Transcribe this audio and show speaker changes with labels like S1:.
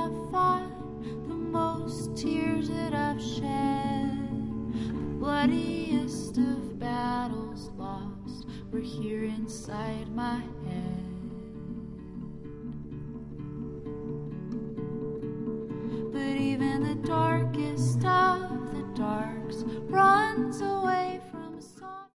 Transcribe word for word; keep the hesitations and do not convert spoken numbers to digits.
S1: I've fought, the most tears that I've shed, the bloodiest of battles lost were here inside my head. But even the darkest of